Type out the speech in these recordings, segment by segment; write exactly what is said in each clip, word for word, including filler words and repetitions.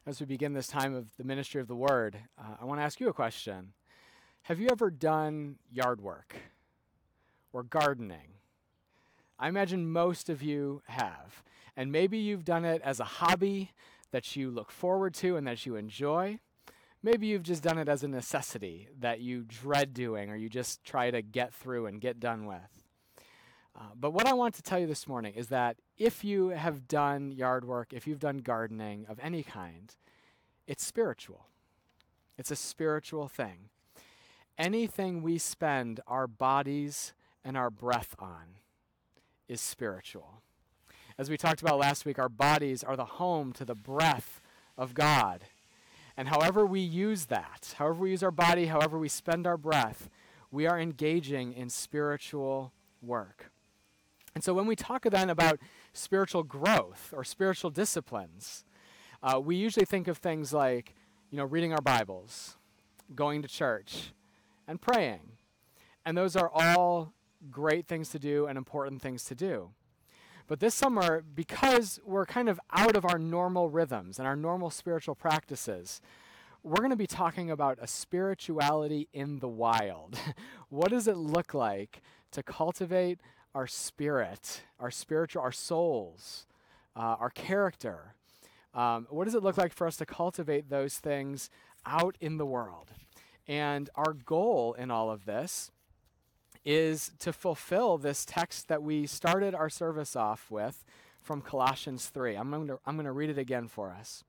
As we begin this time of the ministry of the Word, uh, I want to ask you a question. Have you ever done yard work or gardening? I imagine most of you have. And maybe you've done it as a hobby that you look forward to and that you enjoy. Maybe you've just done it as a necessity that you dread doing or you just try to get through and get done with. Uh, but what I want to tell you this morning is that if you have done yard work, if you've done gardening of any kind, it's spiritual. It's a spiritual thing. Anything we spend our bodies and our breath on is spiritual. As we talked about last week, our bodies are the home to the breath of God. And however we use that, however we use our body, however we spend our breath, we are engaging in spiritual work. And so when we talk then about spiritual growth or spiritual disciplines, uh, we usually think of things like, you know, reading our Bibles, going to church, and praying. And those are all great things to do and important things to do. But this summer, because we're kind of out of our normal rhythms and our normal spiritual practices, we're going to be talking about a spirituality in the wild. What does it look like to cultivate our spirit, our spiritual, our souls, uh, our character? Um, what does it look like for us to cultivate those things out in the world? And our goal in all of this is to fulfill this text that we started our service off with from Colossians three. I'm going to I'm going to read it again for us.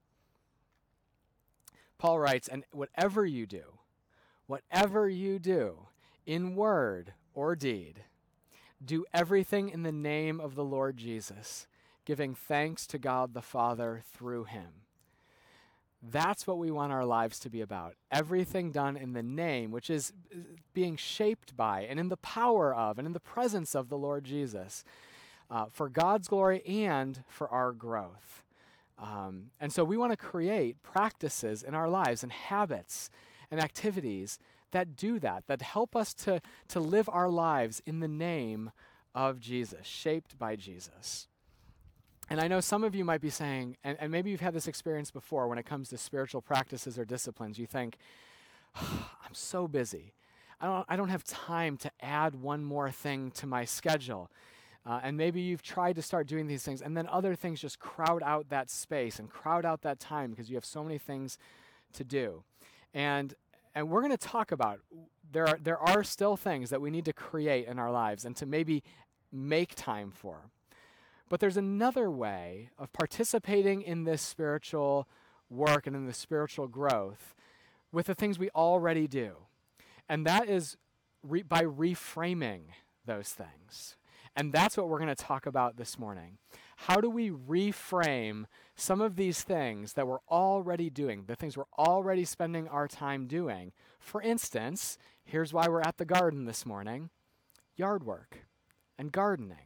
Paul writes, "And whatever you do, whatever you do, in word or deed, do everything in the name of the Lord Jesus, giving thanks to God the Father through him." That's what we want our lives to be about. Everything done in the name, which is being shaped by and in the power of and in the presence of the Lord Jesus, uh, for God's glory and for our growth. Um, and so we want to create practices in our lives and habits and activities that do that, that help us to, to live our lives in the name of Jesus, shaped by Jesus. And I know some of you might be saying, and, and maybe you've had this experience before when it comes to spiritual practices or disciplines, you think, oh, I'm so busy. I don't, I don't have time to add one more thing to my schedule. Uh, and maybe you've tried to start doing these things, and then other things just crowd out that space and crowd out that time because you have so many things to do. And and we're going to talk about, there are, there are still things that we need to create in our lives and to maybe make time for. But there's another way of participating in this spiritual work and in the spiritual growth with the things we already do. And that is re- by reframing those things. And that's what we're going to talk about this morning. How do we reframe some of these things that we're already doing, the things we're already spending our time doing? For instance, here's why we're at the garden this morning: yard work and gardening.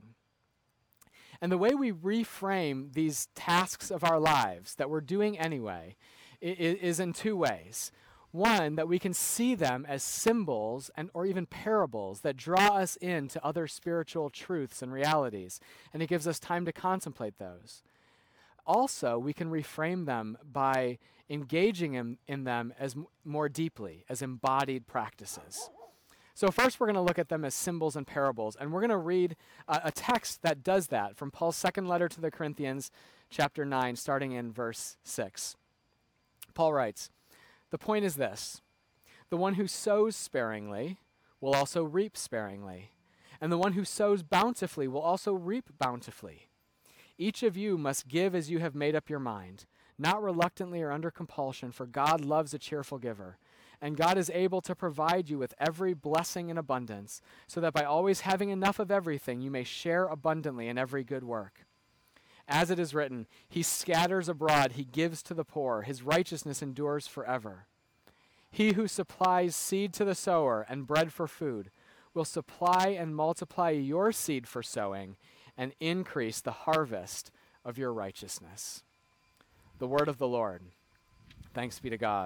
And the way we reframe these tasks of our lives that we're doing anyway I- is in two ways. One, that we can see them as symbols and or even parables that draw us into other spiritual truths and realities, and it gives us time to contemplate those. Also, we can reframe them by engaging in, in them as m- more deeply, as embodied practices. So first we're going to look at them as symbols and parables, and we're going to read uh, a text that does that from Paul's second letter to the Corinthians, chapter nine, starting in verse six. Paul writes, "The point is this: the one who sows sparingly will also reap sparingly, and the one who sows bountifully will also reap bountifully. Each of you must give as you have made up your mind, not reluctantly or under compulsion, for God loves a cheerful giver. And God is able to provide you with every blessing in abundance, so that by always having enough of everything, you may share abundantly in every good work. As it is written, he scatters abroad, he gives to the poor, his righteousness endures forever. He who supplies seed to the sower and bread for food will supply and multiply your seed for sowing and increase the harvest of your righteousness." The word of the Lord. Thanks be to God.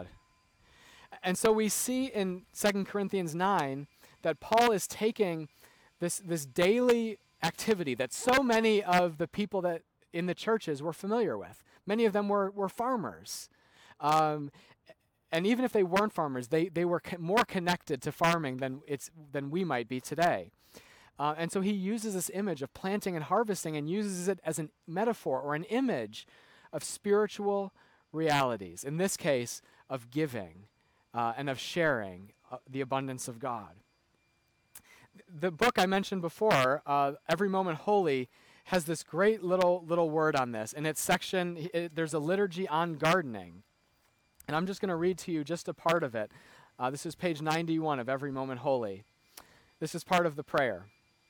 And so we see in Second Corinthians nine that Paul is taking this, this daily activity that so many of the people that in the churches were familiar with. Many of them were, were farmers. Um, and even if they weren't farmers, they, they were co- more connected to farming than, it's, than we might be today. Uh, and so he uses this image of planting and harvesting and uses it as a metaphor or an image of spiritual realities. In this case, of giving uh, and of sharing uh, the abundance of God. The book I mentioned before, uh, Every Moment Holy, has this great little little word on this. In its section, it, there's a liturgy on gardening. And I'm just going to read to you just a part of it. Uh, this is page ninety-one of Every Moment Holy. This is part of the prayer.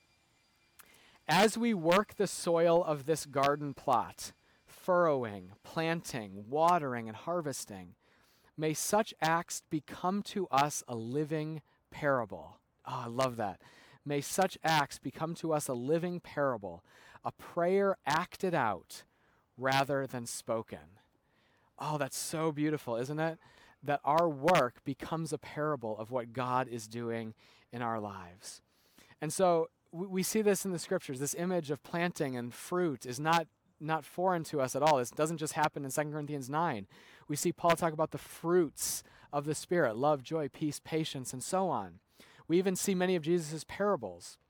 As we work the soil of this garden plot, furrowing, planting, watering, and harvesting, may such acts become to us a living parable. Oh, I love that. May such acts become to us a living parable, a prayer acted out rather than spoken. Oh, that's so beautiful, isn't it? That our work becomes a parable of what God is doing in our lives. And so we, we see this in the scriptures. This image of planting and fruit is not, not foreign to us at all. This doesn't just happen in Second Corinthians nine. We see Paul talk about the fruits of the Spirit, love, joy, peace, patience, and so on. We even see many of Jesus' parables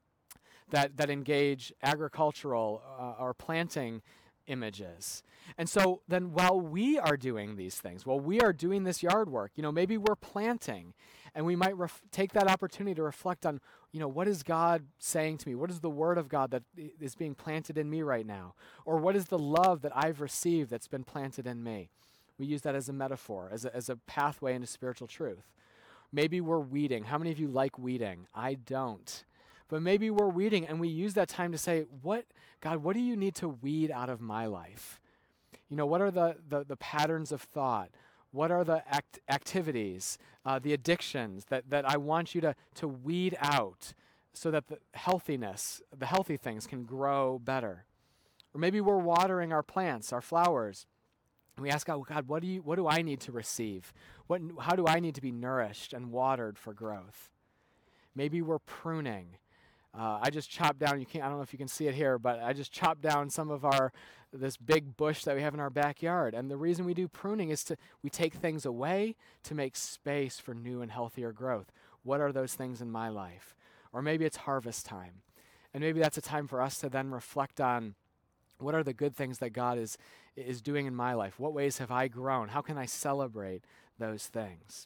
that, that engage agricultural uh, or planting images. And so then while we are doing these things, while we are doing this yard work, you know, maybe we're planting and we might ref- take that opportunity to reflect on, you know, what is God saying to me? What is the word of God that I- is being planted in me right now? Or what is the love that I've received that's been planted in me? We use that as a metaphor, as a, as a pathway into spiritual truth. Maybe we're weeding. How many of you like weeding? I don't. But maybe we're weeding and we use that time to say, "What, God, what do you need to weed out of my life? You know, what are the, the, the patterns of thought? What are the act- activities, uh, the addictions that, that I want you to, to weed out so that the healthiness, the healthy things can grow better?" Or maybe we're watering our plants, our flowers. And we ask God, well, God, what do you, what do I need to receive? What, how do I need to be nourished and watered for growth? Maybe we're pruning. Uh, I just chopped down, you can't, I don't know if you can see it here, but I just chopped down some of our, this big bush that we have in our backyard. And the reason we do pruning is to, we take things away to make space for new and healthier growth. What are those things in my life? Or maybe it's harvest time. And maybe that's a time for us to then reflect on, what are the good things that God is, is doing in my life? What ways have I grown? How can I celebrate those things?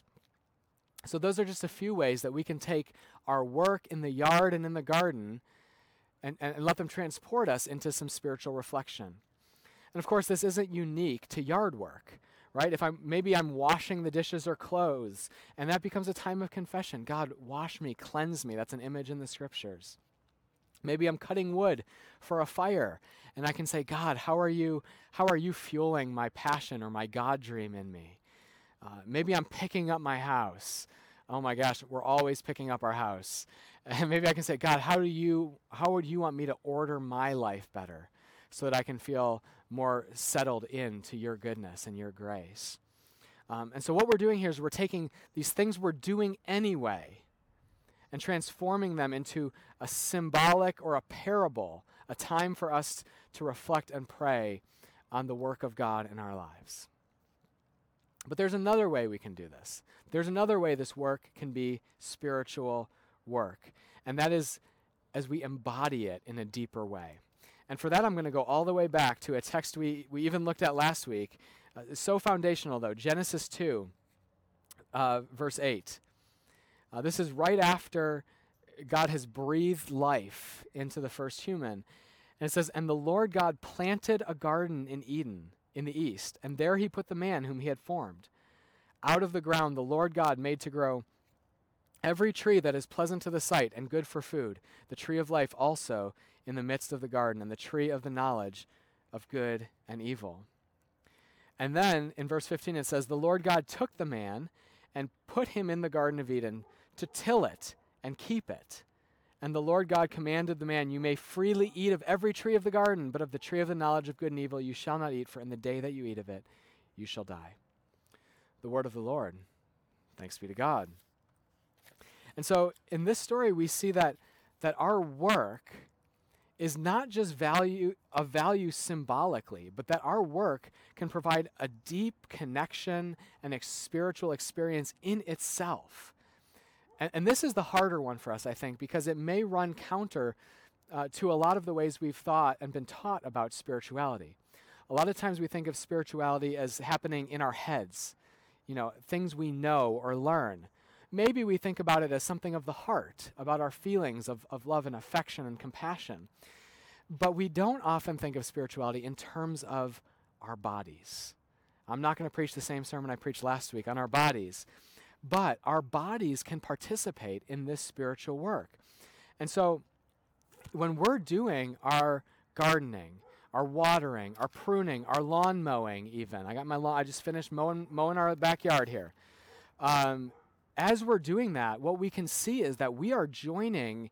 So those are just a few ways that we can take our work in the yard and in the garden and, and, and let them transport us into some spiritual reflection. And of course, this isn't unique to yard work, right? If I'm maybe I'm washing the dishes or clothes, and that becomes a time of confession. God, wash me, cleanse me. That's an image in the scriptures. Maybe I'm cutting wood for a fire, and I can say, God, how are you, how are you fueling my passion or my God dream in me? Uh, maybe I'm picking up my house. Oh my gosh, we're always picking up our house. And maybe I can say, God, how do you, how would you want me to order my life better so that I can feel more settled into your goodness and your grace? Um, and so what we're doing here is we're taking these things we're doing anyway and transforming them into a symbolic or a parable, a time for us to reflect and pray on the work of God in our lives. But there's another way we can do this. There's another way this work can be spiritual work, and that is as we embody it in a deeper way. And for that, I'm going to go all the way back to a text we, we even looked at last week. Uh, it's so foundational, though. Genesis two, uh, verse eight. Uh, this is right after God has breathed life into the first human. And it says, "And the Lord God planted a garden in Eden in the east, and there he put the man whom he had formed. Out of the ground the Lord God made to grow every tree that is pleasant to the sight and good for food, the tree of life also in the midst of the garden, and the tree of the knowledge of good and evil." And then in verse fifteen it says, "The Lord God took the man and put him in the Garden of Eden to till it and keep it. And the Lord God commanded the man, 'You may freely eat of every tree of the garden, but of the tree of the knowledge of good and evil you shall not eat, for in the day that you eat of it, you shall die.'" The word of the Lord. Thanks be to God. And so in this story, we see that, that our work is not just value of value symbolically, but that our work can provide a deep connection and a spiritual experience in itself. And, and this is the harder one for us, I think, because it may run counter uh, to a lot of the ways we've thought and been taught about spirituality. A lot of times we think of spirituality as happening in our heads, you know, things we know or learn. Maybe we think about it as something of the heart, about our feelings of, of love and affection and compassion. But we don't often think of spirituality in terms of our bodies. I'm not going to preach the same sermon I preached last week on our bodies, but our bodies can participate in this spiritual work. And so when we're doing our gardening, our watering, our pruning, our lawn mowing even, I got my lawn, I just finished mowing, mowing our backyard here. Um, as we're doing that, what we can see is that we are joining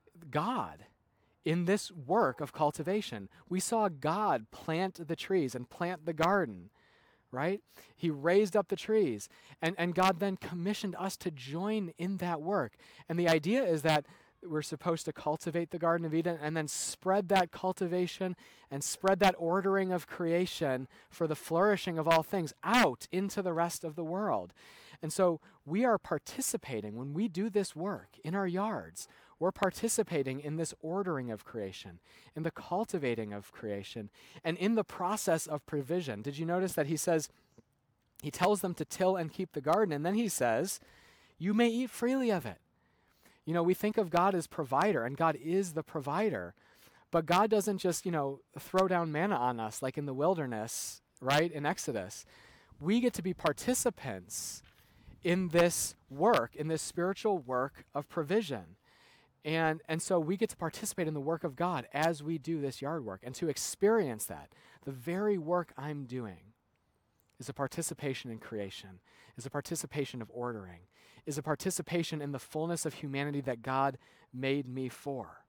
God in this work of cultivation. We saw God plant the trees and plant the garden, right? He raised up the trees, and, and God then commissioned us to join in that work. And the idea is that we're supposed to cultivate the Garden of Eden and then spread that cultivation and spread that ordering of creation for the flourishing of all things out into the rest of the world. And so we are participating when we do this work in our yards. We're participating in this ordering of creation, in the cultivating of creation, and in the process of provision. Did you notice that he says, he tells them to till and keep the garden, and then he says, you may eat freely of it. You know, we think of God as provider, and God is the provider. But God doesn't just, you know, throw down manna on us like in the wilderness, right, in Exodus. We get to be participants in this work, in this spiritual work of provision. And, and so we get to participate in the work of God as we do this yard work, and to experience that. The very work I'm doing is a participation in creation, is a participation of ordering, is a participation in the fullness of humanity that God made me for.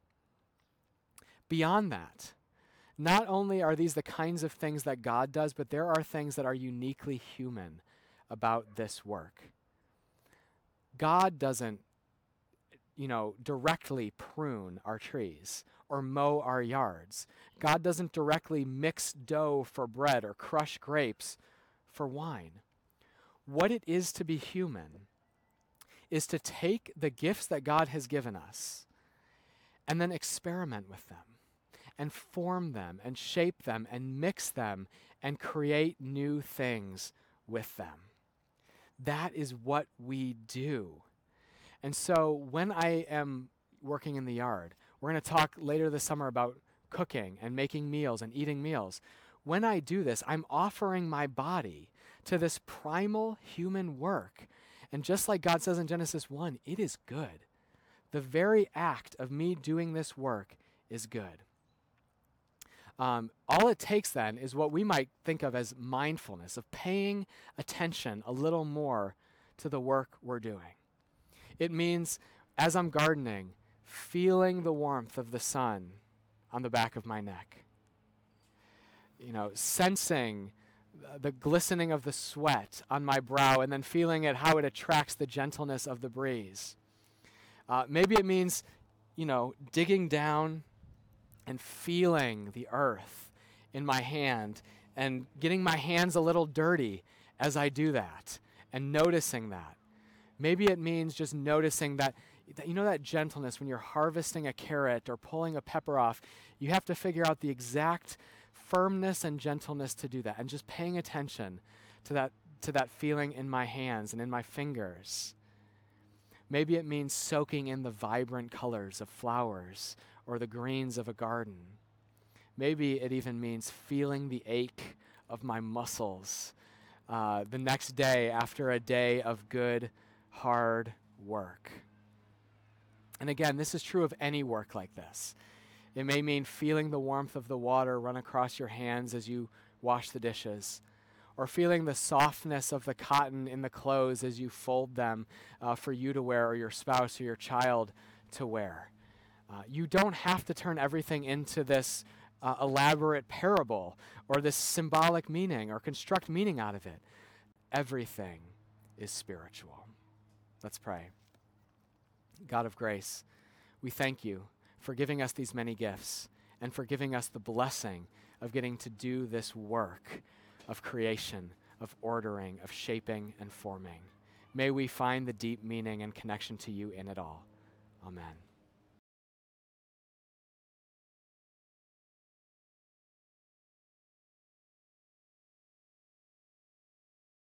Beyond that, not only are these the kinds of things that God does, but there are things that are uniquely human about this work. God doesn't, you know, directly prune our trees or mow our yards. God doesn't directly mix dough for bread or crush grapes for wine. What it is to be human is to take the gifts that God has given us and then experiment with them and form them and shape them and mix them and create new things with them. That is what we do. And so when I am working in the yard, we're going to talk later this summer about cooking and making meals and eating meals. When I do this, I'm offering my body to this primal human work. And just like God says in Genesis one, it is good. The very act of me doing this work is good. Um, all it takes then is what we might think of as mindfulness, of paying attention a little more to the work we're doing. It means, as I'm gardening, feeling the warmth of the sun on the back of my neck. You know, sensing the glistening of the sweat on my brow, and then feeling it, how it attracts the gentleness of the breeze. Uh, maybe it means, you know, digging down and feeling the earth in my hand and getting my hands a little dirty as I do that and noticing that. Maybe it means just noticing that, that, you know, that gentleness when you're harvesting a carrot or pulling a pepper off, you have to figure out the exact firmness and gentleness to do that, and just paying attention to that, to that feeling in my hands and in my fingers. Maybe it means soaking in the vibrant colors of flowers or the greens of a garden. Maybe it even means feeling the ache of my muscles uh, the next day after a day of good, hard work. And again, this is true of any work like this. It may mean feeling the warmth of the water run across your hands as you wash the dishes, or feeling the softness of the cotton in the clothes as you fold them uh, for you to wear or your spouse or your child to wear. Uh, you don't have to turn everything into this uh, elaborate parable or this symbolic meaning or construct meaning out of it. Everything is spiritual. Let's pray. God of grace, we thank you for giving us these many gifts and for giving us the blessing of getting to do this work of creation, of ordering, of shaping and forming. May we find the deep meaning and connection to you in it all. Amen.